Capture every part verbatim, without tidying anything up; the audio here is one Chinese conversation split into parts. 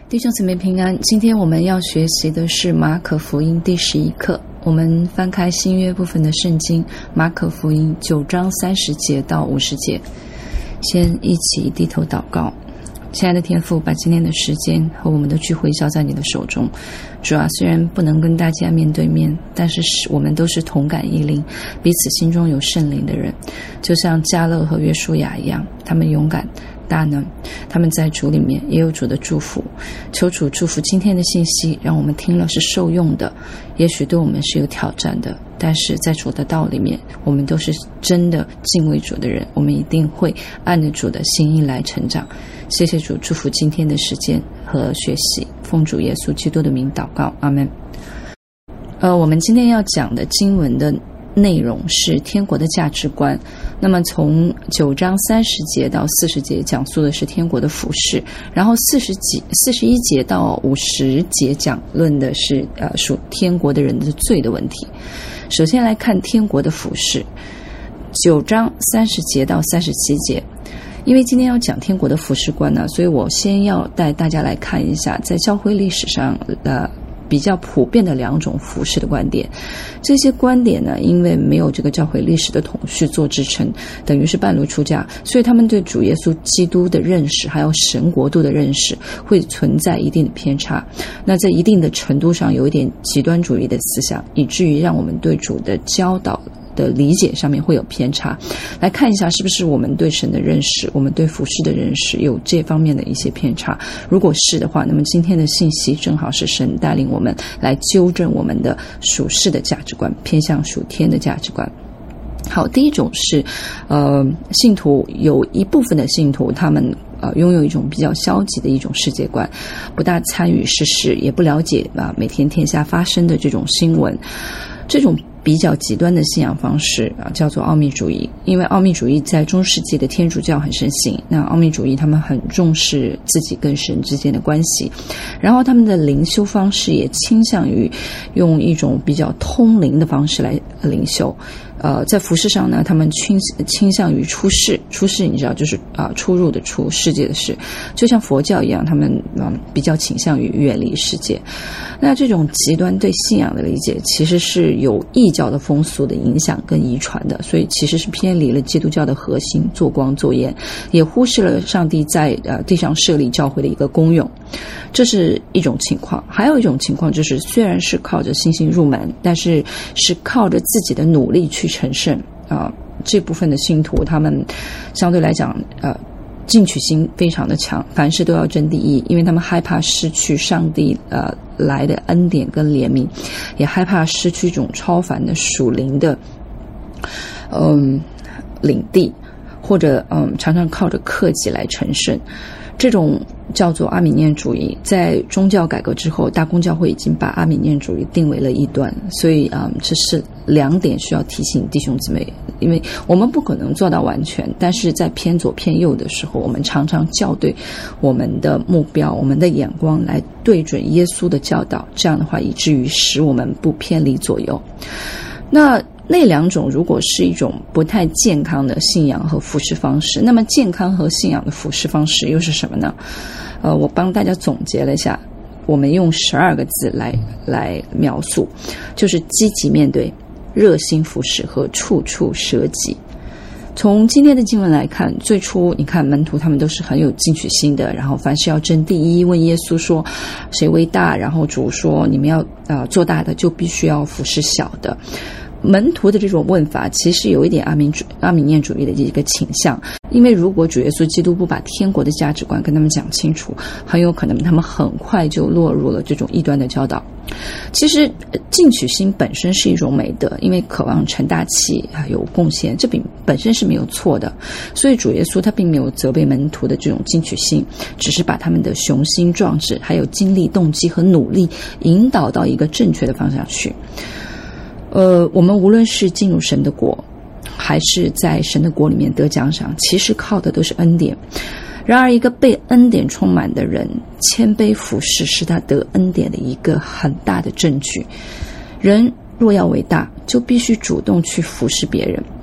弟兄姊妹平安，今天我们要学习的是马可福音第十一课。我们翻开新约部分的圣经，马可福音九章三十节到五十节。先一起低头祷告。亲爱的天父，把今天的时间和我们的聚会交在你的手中。主啊，虽然不能跟大家面对面，但是我们都是同感一灵，彼此心中有圣灵的人，就像迦勒和约书亚一样，他们勇敢大能，他们在主里面也有主的祝福。求主祝福今天的信息，让我们听了是受用的，也许对我们是有挑战的，但是在主的道里面，我们都是真的敬畏主的人，我们一定会按着主的心意来成长。谢谢主，祝福今天的时间和学习，奉主耶稣基督的名祷告，阿们。呃，我们今天要讲的经文的内容是天国的价值观。那么从九章三十节到四十节讲述的是天国的服事，然后四十几四十一节到五十节讲论的是呃属天国的人的罪的问题。首先来看天国的服事，九章三十节到三十七节。因为今天要讲天国的服事观呢，所以我先要带大家来看一下在教会历史上呃比较普遍的两种服事的观点。这些观点呢，因为没有这个教会历史的统序做支撑，等于是半路出家，所以他们对主耶稣基督的认识还有神国度的认识会存在一定的偏差，那在一定的程度上有一点极端主义的思想，以至于让我们对主的教导的理解上面会有偏差。来看一下是不是我们对神的认识，我们对服事的认识有这方面的一些偏差。如果是的话，那么今天的信息正好是神带领我们来纠正我们的属世的价值观，偏向属天的价值观。好，第一种是呃，信徒有一部分的信徒他们呃，拥有一种比较消极的一种世界观，不大参与时事，也不了解啊每天天下发生的这种新闻。这种比较极端的信仰方式啊，叫做奥秘主义。因为奥秘主义在中世纪的天主教很盛行，那奥秘主义他们很重视自己跟神之间的关系，然后他们的灵修方式也倾向于用一种比较通灵的方式来灵修。呃，在服事上呢，他们倾倾向于出世，出世你知道就是啊、呃、出入的出，世界的世，就像佛教一样，他们嗯、呃、比较倾向于远离世界。那这种极端对信仰的理解，其实是有异教的风俗的影响跟遗传的，所以其实是偏离了基督教的核心，做光做盐，也忽视了上帝在呃地上设立教会的一个功用。这是一种情况。还有一种情况就是，虽然是靠着信心入门，但是是靠着自己的努力去成圣啊、呃。这部分的信徒他们相对来讲呃进取心非常的强，凡事都要争第一，因为他们害怕失去上帝呃来的恩典跟怜悯，也害怕失去一种超凡的属灵的嗯领地，或者嗯常常靠着克己来成圣。这种叫做阿米念主义，在宗教改革之后，大公教会已经把阿米念主义定为了异端，所以嗯，这是两点需要提醒弟兄姊妹，因为我们不可能做到完全，但是在偏左偏右的时候，我们常常校对我们的目标，我们的眼光来对准耶稣的教导，这样的话以至于使我们不偏离左右。那那两种如果是一种不太健康的信仰和服事方式，那么健康和信仰的服事方式又是什么呢？呃，我帮大家总结了一下，我们用十二个字来来描述，就是积极面对、热心服事和处处舍己。从今天的经文来看，最初你看门徒他们都是很有进取心的，然后凡事要争第一，问耶稣说谁为大，然后主说你们要呃做大的就必须要服事小的。门徒的这种问法其实有一点阿米主阿米念主义的一个倾向，因为如果主耶稣基督不把天国的价值观跟他们讲清楚，很有可能他们很快就落入了这种异端的教导。其实进取心本身是一种美德，因为渴望成大器啊有贡献，这本身是没有错的，所以主耶稣他并没有责备门徒的这种进取心，只是把他们的雄心壮志还有精力动机和努力引导到一个正确的方向去。呃，我们无论是进入神的国，还是在神的国里面得奖赏，其实靠的都是恩典。然而一个被恩典充满的人，谦卑服事是他得恩典的一个很大的证据。人若要伟大，就必须主动去服侍别人，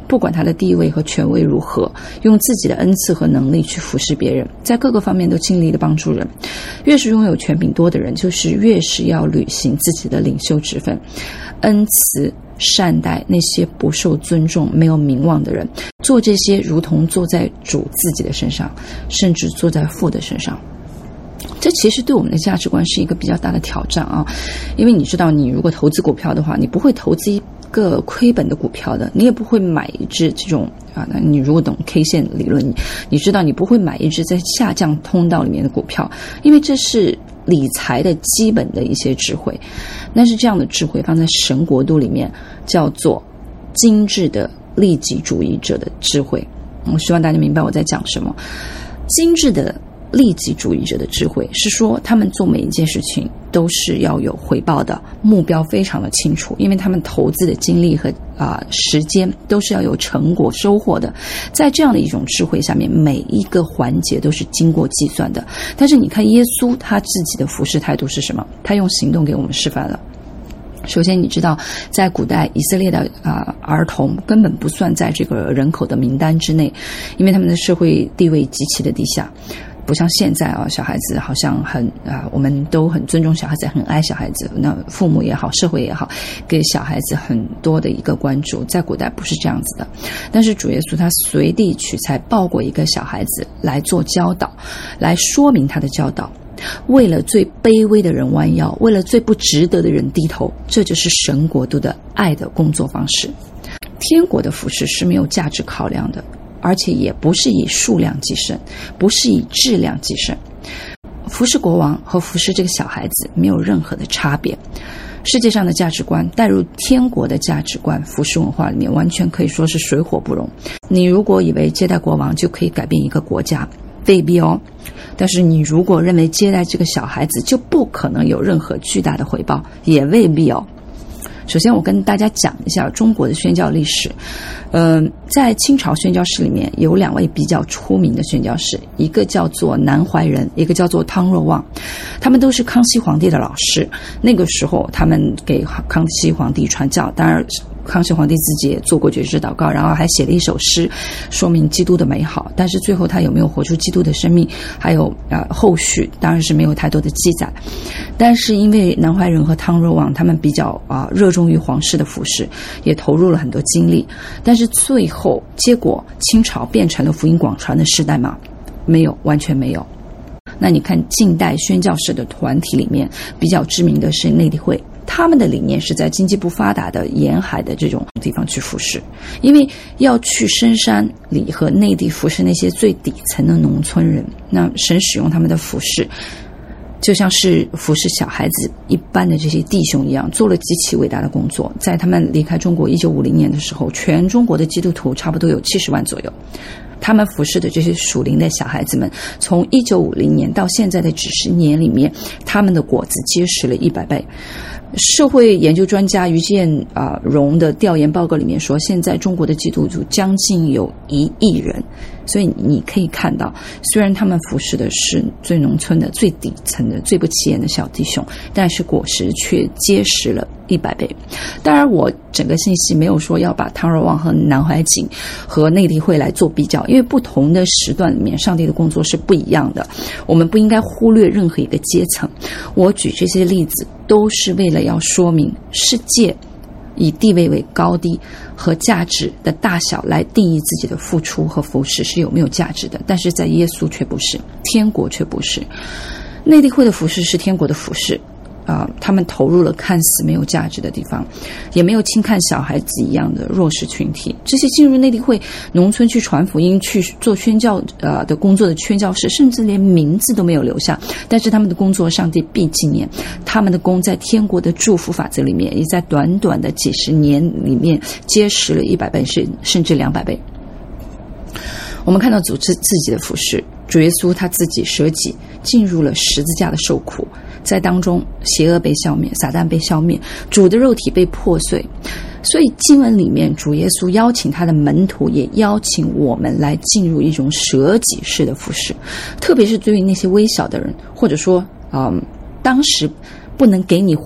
不管他的地位和权威如何，用自己的恩赐和能力去服侍别人，在各个方面都尽力的帮助人。越是拥有权柄多的人，就是越是要履行自己的领袖职分，恩慈善待那些不受尊重没有名望的人，做这些如同坐在主自己的身上，甚至坐在父的身上。这其实对我们的价值观是一个比较大的挑战啊，因为你知道，你如果投资股票的话，你不会投资一个亏本的股票的，你也不会买一只这种啊，那你如果懂 K 线理论，你你知道你不会买一只在下降通道里面的股票，因为这是理财的基本的一些智慧。但是这样的智慧放在神国度里面，叫做精致的利己主义者的智慧。我希望大家明白我在讲什么。精致的利己主义者的智慧是说，他们做每一件事情都是要有回报的，目标非常的清楚，因为他们投资的精力和啊、呃、时间都是要有成果收获的。在这样的一种智慧下面，每一个环节都是经过计算的。但是你看耶稣他自己的服事态度是什么？他用行动给我们示范了。首先你知道，在古代以色列的啊、呃、儿童根本不算在这个人口的名单之内，因为他们的社会地位极其的低下。不像现在啊，小孩子好像很啊，我们都很尊重小孩子，很爱小孩子。那父母也好，社会也好，给小孩子很多的一个关注。在古代不是这样子的，但是主耶稣他随地取材抱过一个小孩子来做教导，来说明他的教导。为了最卑微的人弯腰，为了最不值得的人低头，这就是神国度的爱的工作方式。天国的服事是没有价值考量的，而且也不是以数量计胜，不是以质量计胜。服侍国王和服侍这个小孩子没有任何的差别。世界上的价值观带入天国的价值观，服侍文化里面完全可以说是水火不容。你如果以为接待国王就可以改变一个国家，未必哦。但是你如果认为接待这个小孩子就不可能有任何巨大的回报，也未必哦。首先我跟大家讲一下中国的宣教历史。嗯、呃，在清朝宣教士里面有两位比较出名的宣教士，一个叫做南怀仁，一个叫做汤若望。他们都是康熙皇帝的老师，那个时候他们给康熙皇帝传教，当然康熙皇帝自己也做过觉知祷告，然后还写了一首诗说明基督的美好，但是最后他有没有活出基督的生命，还有呃后续当然是没有太多的记载。但是因为南怀仁和汤若望他们比较啊、呃、热衷于皇室的服事，也投入了很多精力，但是最后结果清朝变成了福音广传的时代吗？没有，完全没有。那你看近代宣教士的团体里面比较知名的是内地会，他们的理念是在经济不发达的沿海的这种地方去服事，因为要去深山里和内地服事那些最底层的农村人，那神使用他们的服事就像是服侍小孩子一般的这些弟兄一样，做了极其伟大的工作。在他们离开中国一九五零年的时候，全中国的基督徒差不多有七十万左右。他们服侍的这些属灵的小孩子们，从一九五零年到现在的几十年里面，他们的果子结实了一百倍。社会研究专家于建啊、呃、荣的调研报告里面说，现在中国的基督徒将近有一亿人。所以你可以看到，虽然他们服侍的是最农村的、最底层的、最不起眼的小弟兄，但是果实却结实了一百倍。当然，我整个信息没有说要把汤若望和南怀瑾和内地会来做比较，因为不同的时段里面，上帝的工作是不一样的。我们不应该忽略任何一个阶层。我举这些例子，都是为了要说明世界以地位为高低和价值的大小来定义自己的付出和服事是有没有价值的，但是在耶稣却不是，天国却不是。内地会的服事是天国的服事啊、呃，他们投入了看似没有价值的地方，也没有轻看小孩子一样的弱势群体。这些进入内地会农村去传福音、去做宣教呃的工作的宣教士，甚至连名字都没有留下，但是他们的工作上帝必纪念，他们的功在天国的祝福法则里面，也在短短的几十年里面结实了一百倍，甚至两百倍。我们看到组织自己的服事，主耶稣他自己舍己，进入了十字架的受苦，在当中邪恶被消灭，撒旦被消灭，主的肉体被破碎。所以经文里面主耶稣邀请他的门徒，也邀请我们来进入一种舍己式的服事，特别是对于那些微小的人，或者说嗯，当时不能给你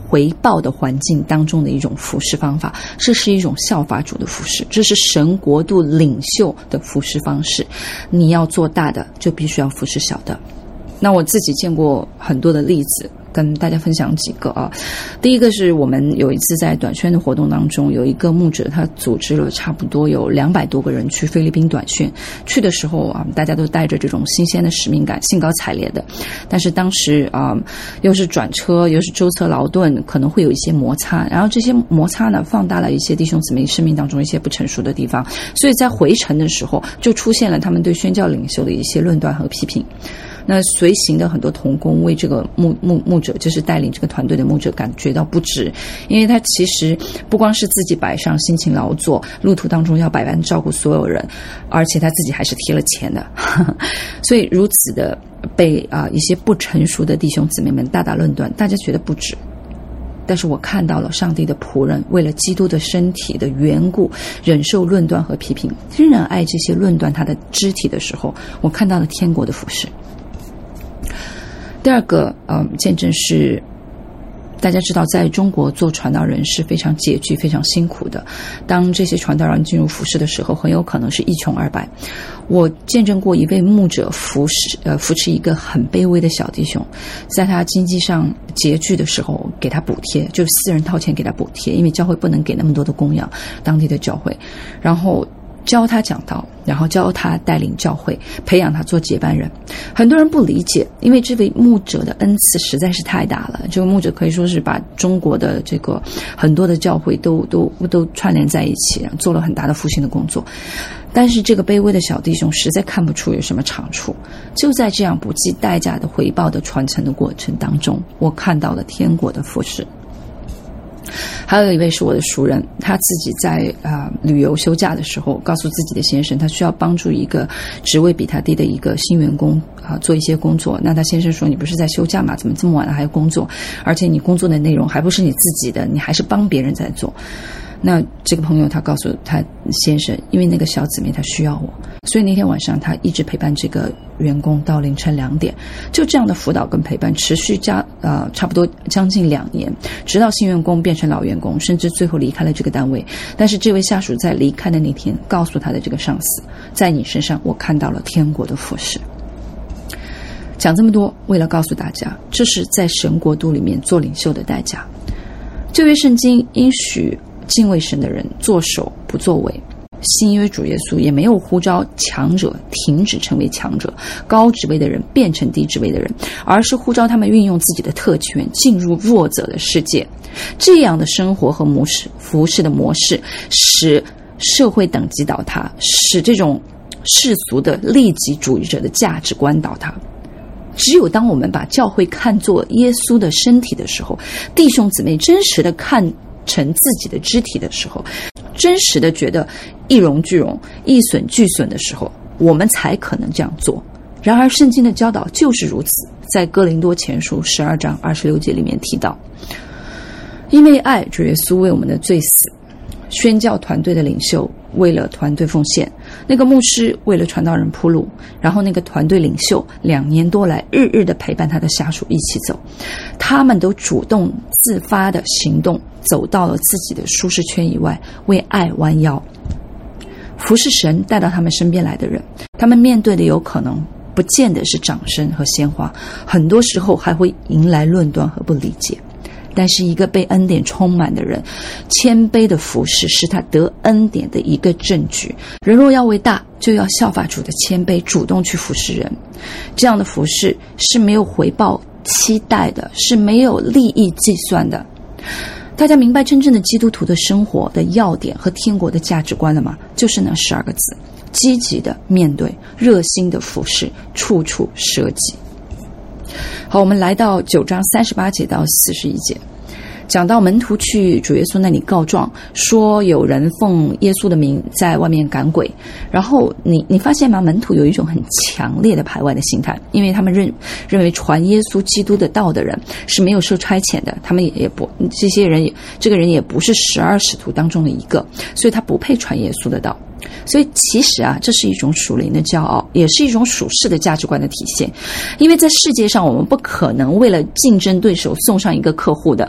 回报的环境当中的一种服事方法，这是一种效法主的服事，这是神国度领袖的服事方式。你要做大的，就必须要服事小的。那我自己见过很多的例子，跟大家分享几个啊。第一个是我们有一次在短宣的活动当中，有一个牧者他组织了差不多有两百多个人去菲律宾短宣，去的时候啊，大家都带着这种新鲜的使命感，兴高采烈的。但是当时啊，又是转车，又是舟车劳顿，可能会有一些摩擦，然后这些摩擦呢，放大了一些弟兄姊妹生命当中一些不成熟的地方，所以在回程的时候，就出现了他们对宣教领袖的一些论断和批评。那随行的很多同工为这个牧牧牧者，就是带领这个团队的牧者感觉到不值，因为他其实不光是自己摆上辛勤劳作，路途当中要百般照顾所有人，而且他自己还是贴了钱的，所以如此的被啊、呃、一些不成熟的弟兄姊妹们大大论断，大家觉得不值。但是我看到了上帝的仆人为了基督的身体的缘故，忍受论断和批评，仍然爱这些论断他的肢体的时候，我看到了天国的服事。第二个呃见证是，大家知道在中国做传道人是非常拮据非常辛苦的，当这些传道人进入服事的时候，很有可能是一穷二白。我见证过一位牧者服侍呃扶持一个很卑微的小弟兄，在他经济上拮据的时候给他补贴，就是私人掏钱给他补贴，因为教会不能给那么多的供养，当地的教会，然后教他讲道，然后教他带领教会，培养他做接班人。很多人不理解，因为这位牧者的恩赐实在是太大了，这个牧者可以说是把中国的这个很多的教会都都都串联在一起，做了很大的复兴的工作。但是这个卑微的小弟兄实在看不出有什么长处，就在这样不计代价的回报的传承的过程当中，我看到了天国的服事。还有一位是我的熟人，他自己在啊、呃、旅游休假的时候，告诉自己的先生，他需要帮助一个职位比他低的一个新员工啊、呃、做一些工作。那他先生说：“你不是在休假吗？怎么这么晚了还要工作？而且你工作的内容还不是你自己的，你还是帮别人在做。”那这个朋友他告诉他先生，因为那个小姊妹她需要我，所以那天晚上他一直陪伴这个员工到凌晨两点，就这样的辅导跟陪伴持续加呃差不多将近两年，直到新员工变成老员工，甚至最后离开了这个单位。但是这位下属在离开的那天告诉他的这个上司，在你身上我看到了天国的服事。讲这么多，为了告诉大家，这是在神国度里面做领袖的代价。旧约圣经应许敬畏神的人作首不作尾，新约主耶稣也没有呼召强者停止成为强者，高职位的人变成低职位的人，而是呼召他们运用自己的特权进入弱者的世界。这样的生活和模式服事的模式，使社会等级倒塌，使这种世俗的利己主义者的价值观倒塌。只有当我们把教会看作耶稣的身体的时候，弟兄姊妹真实的看成自己的肢体的时候，真实的觉得一荣俱荣一损俱损的时候，我们才可能这样做。然而圣经的教导就是如此，在哥林多前书十二章二十六节里面提到，因为爱，主耶稣为我们的罪死，宣教团队的领袖为了团队奉献，那个牧师为了传道人铺路，然后那个团队领袖两年多来日日的陪伴他的下属一起走，他们都主动自发的行动，走到了自己的舒适圈以外，为爱弯腰，服侍神带到他们身边来的人，他们面对的有可能不见得是掌声和鲜花，很多时候还会迎来论断和不理解。但是一个被恩典充满的人，谦卑的服侍是他得恩典的一个证据。人若要为大，就要效法主的谦卑，主动去服侍人。这样的服侍是没有回报期待的，是没有利益计算的。大家明白真正的基督徒的生活的要点和天国的价值观了吗？就是那十二个字：积极的面对，热心的服侍，处处舍己。好，我们来到九章三十八节到四十一节，讲到门徒去主耶稣那里告状，说有人奉耶稣的名在外面赶鬼。然后你你发现吗？门徒有一种很强烈的排外的心态，因为他们认认为传耶稣基督的道的人是没有受差遣的，他们也也不这些人也这个人也不是十二使徒当中的一个，所以他不配传耶稣的道。所以其实啊，这是一种属灵的骄傲，也是一种属世的价值观的体现。因为在世界上，我们不可能为了竞争对手送上一个客户的，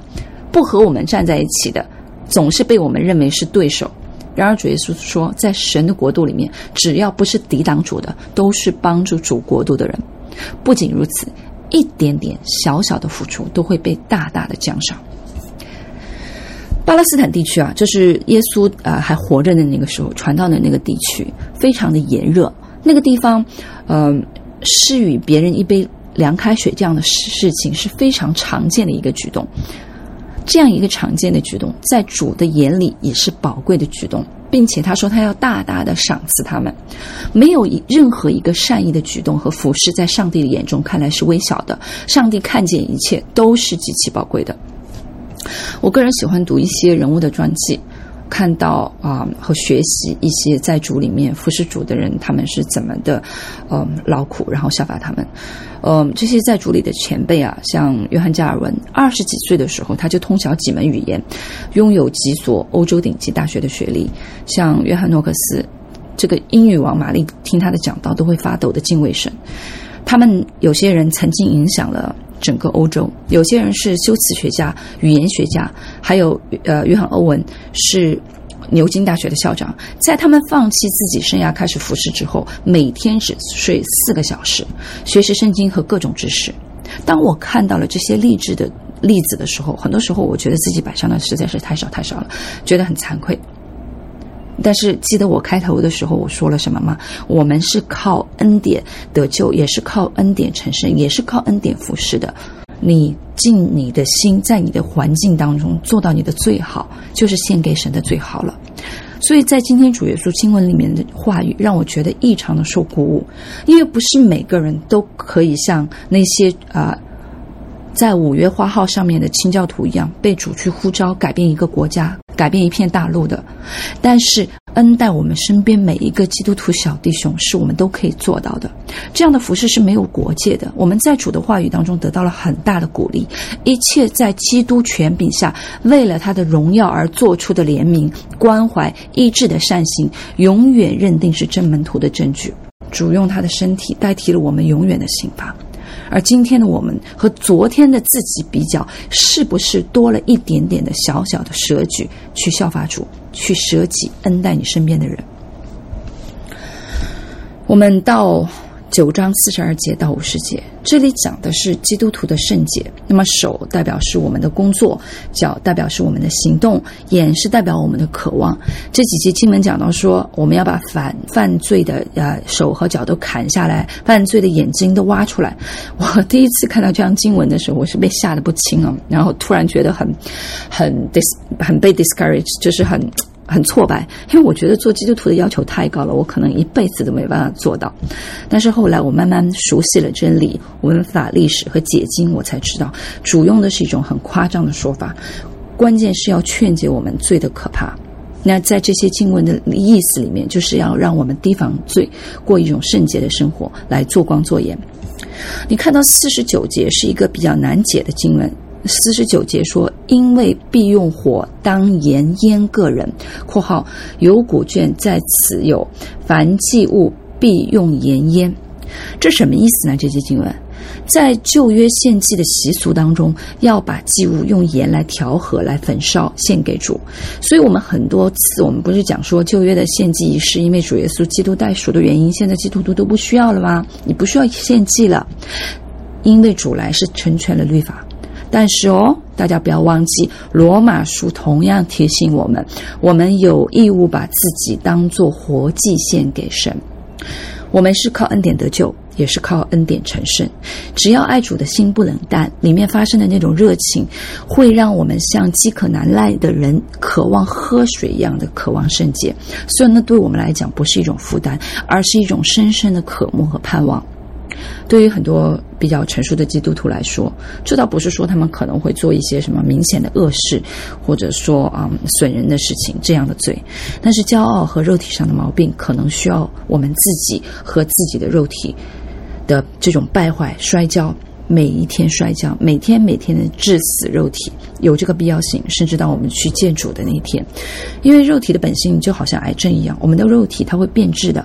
不和我们站在一起的，总是被我们认为是对手。然而主耶稣说，在神的国度里面，只要不是抵挡主的，都是帮助主国度的人。不仅如此，一点点小小的付出都会被大大的奖赏。巴勒斯坦地区啊，就是耶稣啊、呃、还活着的那个时候传道的那个地区，非常的炎热。那个地方，呃，施予别人一杯凉开水这样的事情是非常常见的一个举动。这样一个常见的举动，在主的眼里也是宝贵的举动，并且他说他要大大的赏赐他们。没有任何一个善意的举动和服事在上帝的眼中看来是微小的，上帝看见一切都是极其宝贵的。我个人喜欢读一些人物的传记，看到啊、呃、和学习一些在主里面服侍主的人，他们是怎么的呃劳苦，然后效法他们。呃这些在主里的前辈啊，像约翰加尔文，二十几岁的时候他就通晓几门语言，拥有几所欧洲顶级大学的学历。像约翰诺克斯，这个英语王玛丽听他的讲道都会发抖的敬畏神。他们有些人曾经影响了整个欧洲，有些人是修辞学家、语言学家，还有呃，约翰欧文是牛津大学的校长。在他们放弃自己生涯开始服侍之后，每天只睡四个小时，学习圣经和各种知识。当我看到了这些励志的例子的时候，很多时候我觉得自己摆上的实在是太少太少了，觉得很惭愧。但是记得我开头的时候我说了什么吗？我们是靠恩典得救，也是靠恩典成圣，也是靠恩典服侍的。你尽你的心，在你的环境当中做到你的最好，就是献给神的最好了。所以在今天主耶稣经文里面的话语让我觉得异常的受鼓舞，因为不是每个人都可以像那些啊、呃在五月花号上面的清教徒一样，被主去呼召改变一个国家，改变一片大陆的。但是恩待我们身边每一个基督徒小弟兄，是我们都可以做到的。这样的服事是没有国界的。我们在主的话语当中得到了很大的鼓励，一切在基督权柄下为了他的荣耀而做出的怜悯、关怀、医治的善行，永远认定是真门徒的证据。主用他的身体代替了我们永远的刑罚。而今天的我们和昨天的自己比较，是不是多了一点点的小小的舍举，去效法主，去舍己恩待你身边的人？我们到九章四十二节到五十节，这里讲的是基督徒的圣洁。那么手代表是我们的工作，脚代表是我们的行动，眼是代表我们的渴望。这几节经文讲到说，我们要把反犯罪的呃手和脚都砍下来，犯罪的眼睛都挖出来。我第一次看到这样经文的时候，我是被吓得不轻啊，然后突然觉得很很 dis 很被 discouraged， 就是很很挫败，因为我觉得做基督徒的要求太高了，我可能一辈子都没办法做到。但是后来我慢慢熟悉了真理、文法、历史和解经，我才知道主用的是一种很夸张的说法，关键是要劝解我们罪的可怕。那在这些经文的意思里面，就是要让我们提防罪，过一种圣洁的生活，来做光做盐。你看到四十九节是一个比较难解的经文。四十九节说，因为必用火当盐腌个人（括号有古卷在此有凡祭物必用盐腌）。这什么意思呢？这些经文在旧约献祭的习俗当中，要把祭物用盐来调和，来焚烧献给主。所以我们很多次我们不是讲说旧约的献祭仪式，因为主耶稣基督代赎的原因，现在基督徒都不需要了吗？你不需要献祭了，因为主来是成全了律法。但是哦，大家不要忘记，罗马书同样提醒我们，我们有义务把自己当作活祭献给神。我们是靠恩典得救，也是靠恩典成圣。只要爱主的心不冷淡，里面发生的那种热情，会让我们像饥渴难耐的人渴望喝水一样的渴望圣洁。所以呢，对我们来讲不是一种负担，而是一种深深的渴慕和盼望。对于很多比较成熟的基督徒来说，这倒不是说他们可能会做一些什么明显的恶事，或者说啊、嗯、损人的事情这样的罪，但是骄傲和肉体上的毛病可能需要我们自己和自己的肉体的这种败坏摔跤，每一天摔跤，每天每天的致死肉体，有这个必要性，甚至到我们去见主的那一天。因为肉体的本性就好像癌症一样，我们的肉体它会变质的，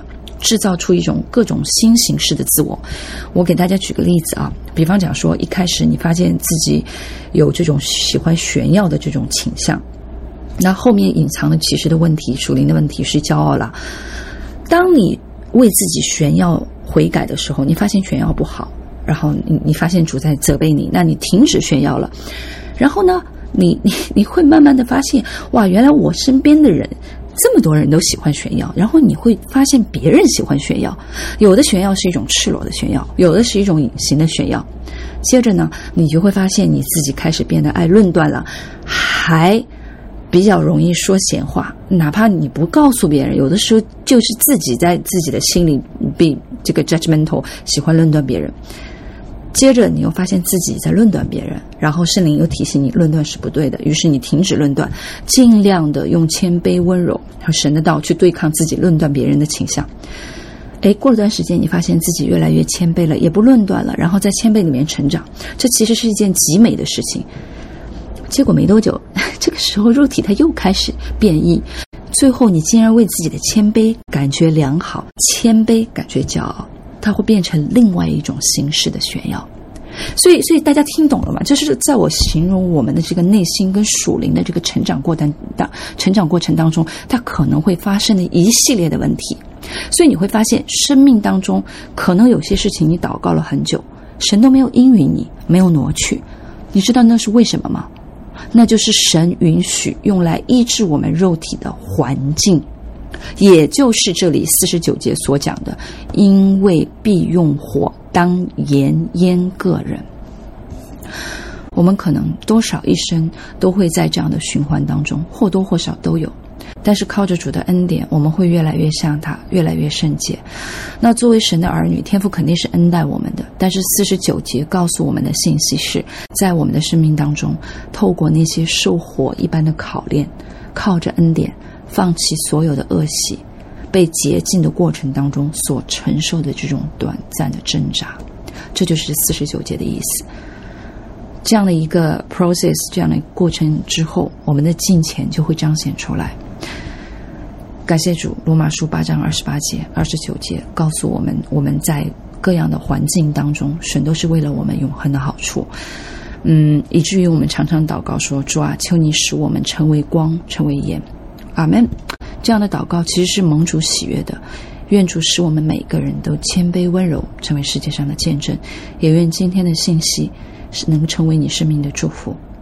制造出一种各种新形式的自我。我给大家举个例子啊，比方讲说，一开始你发现自己有这种喜欢炫耀的这种倾向，那后面隐藏的其实的问题，属灵的问题是骄傲了。当你为自己炫耀悔改的时候，你发现炫耀不好，然后你你发现主在责备你，那你停止炫耀了。然后呢，你你你会慢慢的发现，哇，原来我身边的人这么多人都喜欢炫耀，然后你会发现别人喜欢炫耀，有的炫耀是一种赤裸的炫耀，有的是一种隐形的炫耀。接着呢，你就会发现你自己开始变得爱论断了，还比较容易说闲话，哪怕你不告诉别人，有的时候就是自己在自己的心里被这个 judgmental， 喜欢论断别人。接着你又发现自己在论断别人，然后圣灵又提醒你论断是不对的，于是你停止论断，尽量的用谦卑温柔和神的道去对抗自己论断别人的倾向。诶，过了段时间，你发现自己越来越谦卑了，也不论断了，然后在谦卑里面成长，这其实是一件极美的事情。结果没多久，这个时候肉体它又开始变异，最后你竟然为自己的谦卑感觉良好，谦卑感觉骄傲，它会变成另外一种形式的炫耀。所以所以大家听懂了吗？这是在我形容我们的这个内心跟属灵的这个成长过程当成长过程当中，它可能会发生的一系列的问题。所以你会发现生命当中可能有些事情你祷告了很久，神都没有应允你，没有挪去。你知道那是为什么吗？那就是神允许用来医治我们肉体的环境，也就是这里四十九节所讲的，因为必用火当盐腌个人。我们可能多少一生都会在这样的循环当中，或多或少都有。但是靠着主的恩典，我们会越来越像他，越来越圣洁。那作为神的儿女，天父肯定是恩待我们的，但是四十九节告诉我们的信息是，在我们的生命当中，透过那些受火一般的考炼，靠着恩典放弃所有的恶习，被洁净的过程当中所承受的这种短暂的挣扎，这就是四十九节的意思。这样的一个 process， 这样的过程之后，我们的敬虔就会彰显出来。感谢主，罗马书八章二十八节、二十九节告诉我们，我们在各样的环境当中，神都是为了我们永恒的好处。嗯，以至于我们常常祷告说，主啊，求你使我们成为光，成为盐。阿们。这样的祷告其实是蒙主喜悦的。愿主使我们每个人都谦卑温柔，成为世界上的见证。也愿今天的信息是能成为你生命的祝福。